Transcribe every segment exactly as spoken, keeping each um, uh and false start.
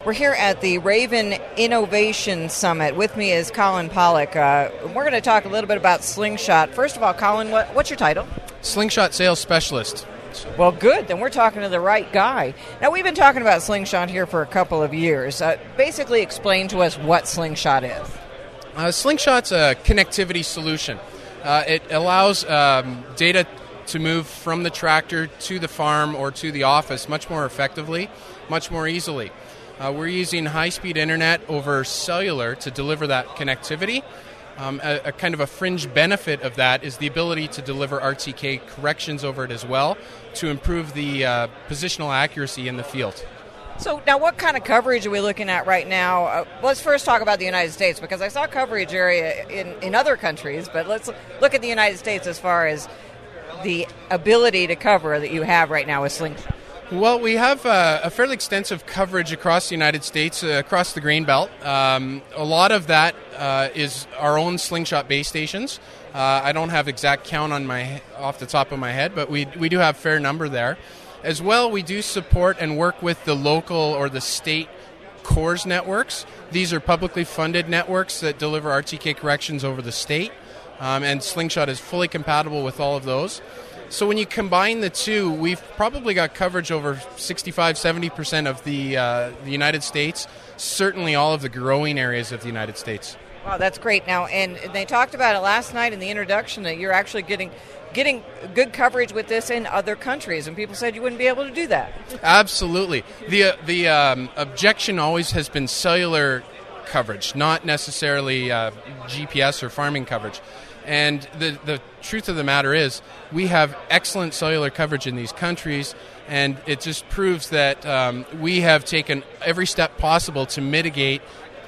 We're here at the Raven Innovation Summit. With me is Colin Pollock. Uh, we're going to talk a little bit about Slingshot. First of all, Colin, what, what's your title? Slingshot Sales Specialist. Well, good. Then we're talking to the right guy. Now, we've been talking about Slingshot here for a couple of years. Uh, basically, explain to us what Slingshot is. Uh, Slingshot's a connectivity solution. Uh, it allows um, data to move from the tractor to the farm or to the office much more effectively, much more easily. Uh, we're using high-speed internet over cellular to deliver that connectivity. Um, a, a kind of a fringe benefit of that is the ability to deliver R T K corrections over it as well to improve the uh, positional accuracy in the field. So now what kind of coverage are we looking at right now? Uh, let's first talk about the United States, because I saw coverage area in, in other countries, but let's look at the United States as far as the ability to cover that you have right now with Slingshot. Well, we have uh, a fairly extensive coverage across the United States, uh, across the Grain Belt. Um, a lot of that uh, is our own Slingshot base stations. Uh, I don't have exact count on my off the top of my head, but we we do have a fair number there. As well, we do support and work with the local or the state C O R S networks. These are publicly funded networks that deliver R T K corrections over the state, um, and Slingshot is fully compatible with all of those. So when you combine the two, we've probably got coverage over sixty-five, seventy percent of the, uh, the United States, certainly all of the growing areas of the United States. Wow, that's great. Now, and they talked about it last night in the introduction that you're actually getting getting good coverage with this in other countries, and people said you wouldn't be able to do that. Absolutely. The, uh, the um, objection always has been cellular coverage, not necessarily uh, G P S or farming coverage. And the, the truth of the matter is we have excellent cellular coverage in these countries, and it just proves that um, we have taken every step possible to mitigate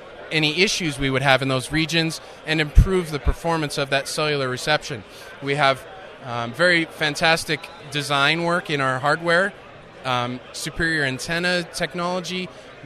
any issues we would have in those regions and improve the performance of that cellular reception. We have um, very fantastic design work in our hardware, um, superior antenna technology,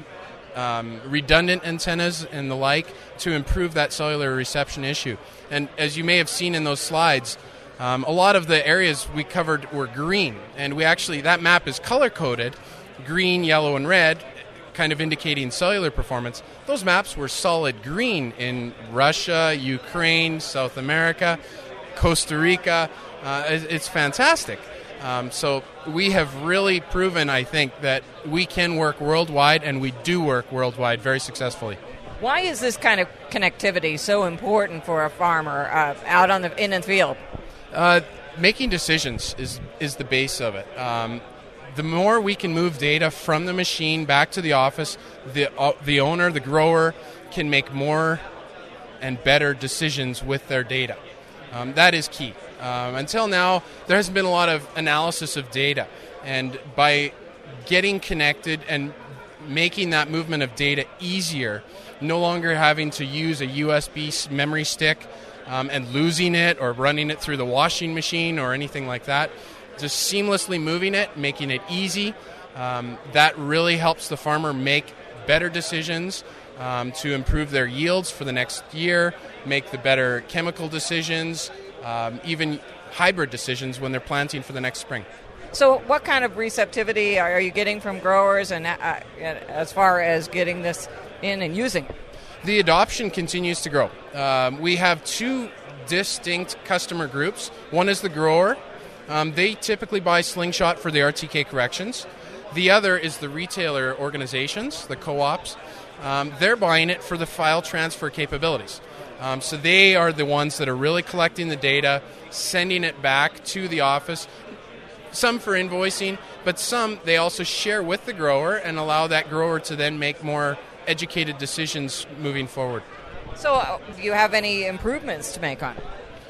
Um, redundant antennas and the like to improve that cellular reception issue. And as you may have seen in those slides, um, a lot of the areas we covered were green, and we actually, that map is color-coded, green, yellow, and red, kind of indicating cellular performance. Those maps were solid green in Russia, Ukraine, South America, Costa Rica. Uh, it's fantastic. Um, so we have really proven, I think, that we can work worldwide, and we do work worldwide very successfully. Why is this kind of connectivity so important for a farmer uh, out on the in the field? Uh, making decisions is is the base of it. Um, the more we can move data from the machine back to the office, the uh, the owner, the grower, can make more and better decisions with their data. Um, that is key. Um, until now, there hasn't been a lot of analysis of data. And by getting connected and making that movement of data easier, no longer having to use a U S B memory stick um, and losing it or running it through the washing machine or anything like that, just seamlessly moving it, making it easy, um, that really helps the farmer make better decisions um, to improve their yields for the next year, make the better chemical decisions, Um, even hybrid decisions when they're planting for the next spring. So what kind of receptivity are you getting from growers and uh, as far as getting this in and using it? The adoption continues to grow. Um, we have two distinct customer groups. One is the grower. Um, they typically buy Slingshot for the R T K corrections. The other is the retailer organizations, the co-ops. Um, they're buying it for the file transfer capabilities. Um, so they are the ones that are really collecting the data, sending it back to the office, some for invoicing, but some they also share with the grower and allow that grower to then make more educated decisions moving forward. So uh, do you have any improvements to make on it?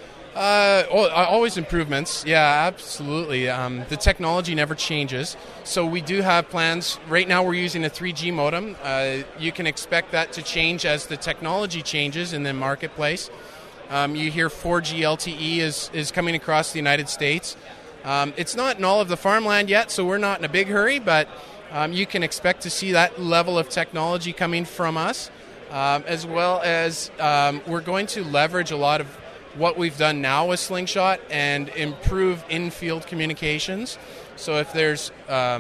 Uh, always improvements, yeah, absolutely. Um, the technology never changes, so we do have plans. Right now we're using a three G modem. Uh, you can expect that to change as the technology changes in the marketplace. Um, you hear four G L T E is, is coming across the United States. Um, it's not in all of the farmland yet, so we're not in a big hurry, but um, you can expect to see that level of technology coming from us, um, as well as um, we're going to leverage a lot of what we've done now with Slingshot and improve in-field communications. So if there's um,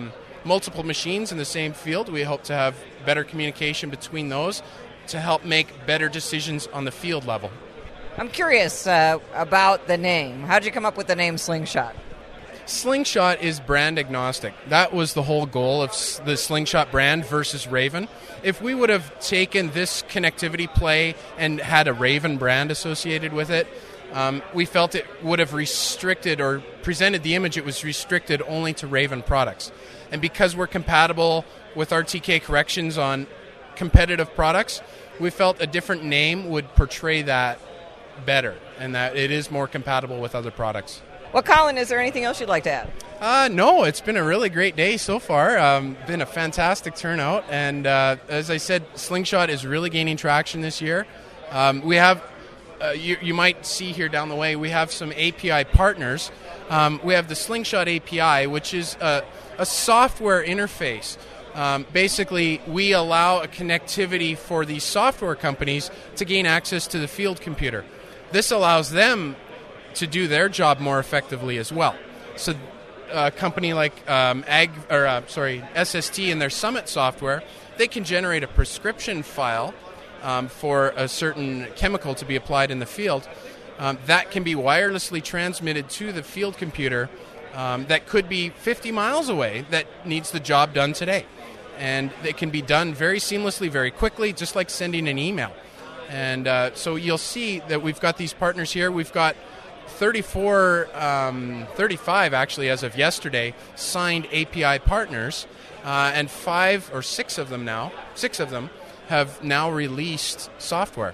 multiple machines in the same field. We hope to have better communication between those to help make better decisions on the field level. I'm curious uh, about the name. How did you come up with the name Slingshot? Slingshot is brand agnostic. That was the whole goal of the Slingshot brand versus Raven. If we would have taken this connectivity play and had a Raven brand associated with it, um, we felt it would have restricted or presented the image it was restricted only to Raven products. And because we're compatible with R T K corrections on competitive products, we felt a different name would portray that better and that it is more compatible with other products. Well, Colin, is there anything else you'd like to add? Uh, no, it's been a really great day so far. Um, been a fantastic turnout, and uh, as I said, Slingshot is really gaining traction this year. Um, we have, uh, you, you might see here down the way, we have some A P I partners. Um, we have the Slingshot A P I, which is a, a software interface. Um, basically, we allow a connectivity for these software companies to gain access to the field computer. This allows them to do their job more effectively as well. So a company like um, Ag, or uh, sorry, S S T and their Summit software, they can generate a prescription file um, for a certain chemical to be applied in the field. Um, that can be wirelessly transmitted to the field computer um, that could be fifty miles away that needs the job done today. And it can be done very seamlessly, very quickly, just like sending an email. And uh, so you'll see that we've got these partners here. We've got thirty-four, um, thirty-five actually as of yesterday, signed A P I partners, uh, and five or six of them now, six of them have now released software.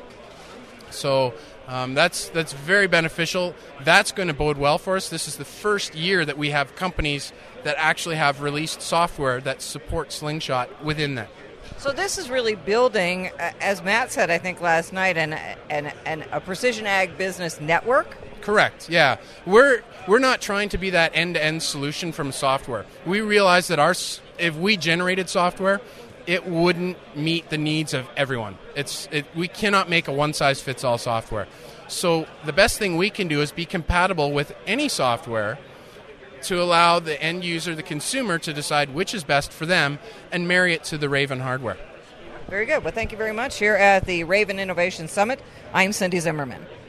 So um, that's that's very beneficial. That's going to bode well for us. This is the first year that we have companies that actually have released software that supports Slingshot within that. So this is really building, as Matt said, I think last night, an, an, an, a precision ag business network. Correct. Yeah, we're we're not trying to be that end-to-end solution from software. We realize that our if we generated software, it wouldn't meet the needs of everyone. It's it, we cannot make a one-size-fits-all software. So the best thing we can do is be compatible with any software to allow the end user, the consumer, to decide which is best for them and marry it to the Raven hardware. Very good. Well, thank you very much. Here at the Raven Innovation Summit, I'm Cindy Zimmerman.